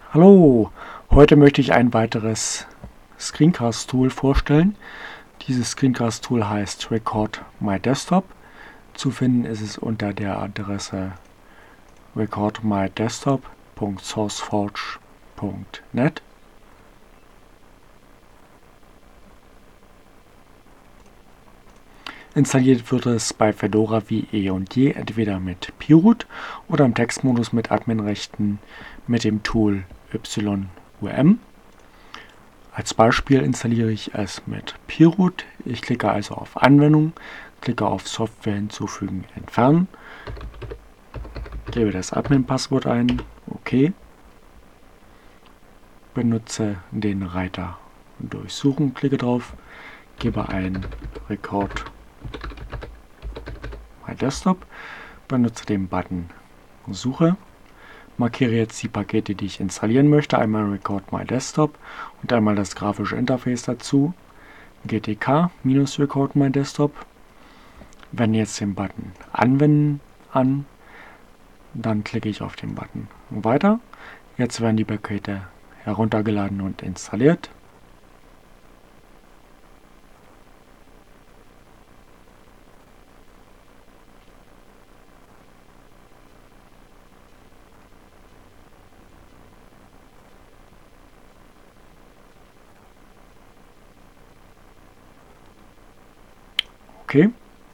Hallo, heute möchte ich ein weiteres Screencast-Tool vorstellen. Dieses Screencast-Tool heißt Record My Desktop. Zu finden ist es unter der Adresse recordmydesktop.sourceforge.net. Installiert wird es bei Fedora wie eh und je entweder mit Piroot oder im Textmodus mit Adminrechten mit dem Tool YUM. Als Beispiel installiere ich es mit Piroot. Ich klicke also auf Anwendung, klicke auf Software hinzufügen, entfernen, gebe das Admin-Passwort ein, OK, benutze den Reiter Durchsuchen, klicke drauf, gebe ein Record My Desktop, benutze den Button Suche, markiere jetzt die Pakete, die ich installieren möchte, einmal Record My Desktop und einmal das grafische Interface dazu, GTK-Record My Desktop, wende jetzt den Button Anwenden an, dann klicke ich auf den Button Weiter. Jetzt werden die Pakete heruntergeladen und installiert. Okay.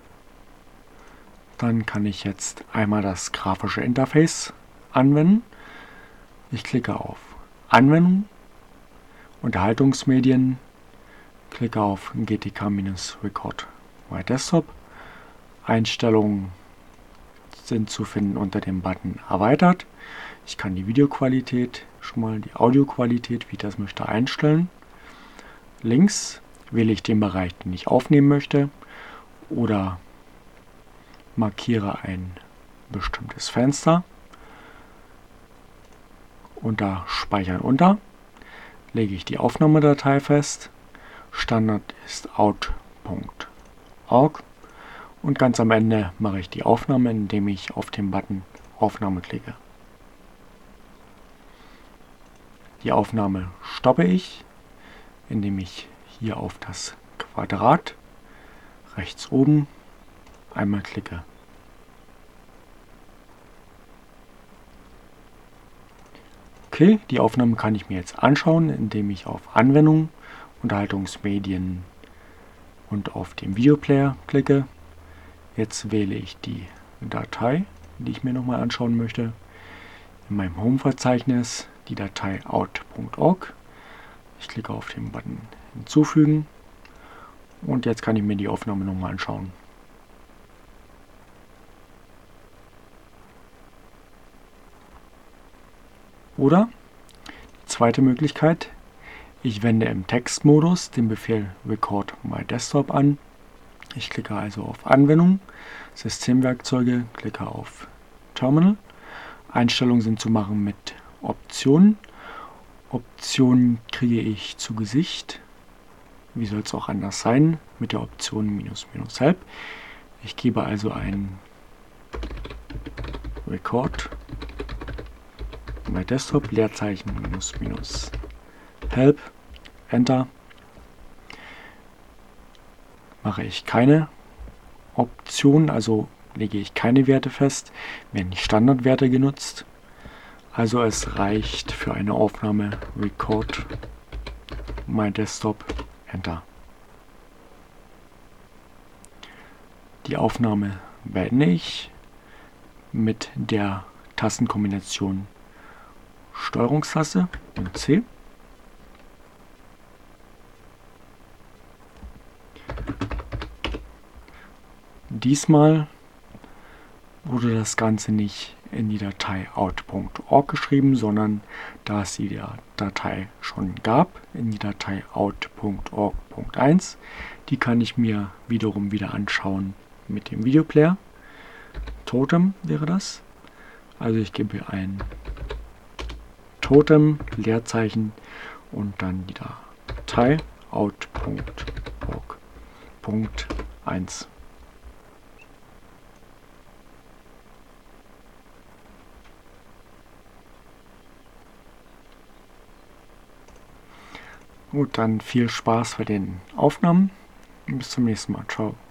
Dann kann ich jetzt einmal das grafische Interface anwenden. Ich klicke auf Anwendung, Unterhaltungsmedien, klicke auf GTK-Record My Desktop. Einstellungen sind zu finden unter dem Button Erweitert. Ich kann die Videoqualität, schon mal die Audioqualität, wie ich das möchte, einstellen. Links wähle ich den Bereich, den ich aufnehmen möchte, oder markiere ein bestimmtes Fenster. Unter Speichern unter lege ich die Aufnahmedatei fest. Standard ist out.org und ganz am Ende mache ich die Aufnahme, indem ich auf den Button Aufnahme klicke. Die Aufnahme stoppe ich, indem ich hier auf das Quadrat rechts oben einmal klicke. Okay, die Aufnahme kann ich mir jetzt anschauen, indem ich auf Anwendung, Unterhaltungsmedien und auf den Videoplayer klicke. Jetzt wähle ich die Datei, die ich mir nochmal anschauen möchte. In meinem Home-Verzeichnis die Datei out.org. Ich klicke auf den Button Hinzufügen und jetzt kann ich mir die Aufnahme nochmal anschauen. Oder die zweite Möglichkeit, ich wende im Textmodus den Befehl Record My Desktop an. Ich klicke also auf Anwendung, Systemwerkzeuge, klicke auf Terminal. Einstellungen sind zu machen mit Optionen. Optionen kriege ich zu Gesicht. Wie soll es auch anders sein? Mit der Option --help. Ich gebe also ein Record My Desktop, Leerzeichen --help, Enter. Mache ich keine Option, also lege ich keine Werte fest, werden die Standardwerte genutzt. Also es reicht für eine Aufnahme Record My Desktop, Enter. Die Aufnahme beende ich mit der Tastenkombination Steuerungstaste und C. Diesmal wurde das Ganze nicht in die Datei out.org geschrieben, sondern da es die Datei schon gab, in die Datei out.org.1. Die kann ich mir wiederum wieder anschauen mit dem Videoplayer. Totem wäre das. Also ich gebe ein Totem, Leerzeichen und dann die Datei out.org.1. Gut, dann viel Spaß bei den Aufnahmen und bis zum nächsten Mal. Ciao.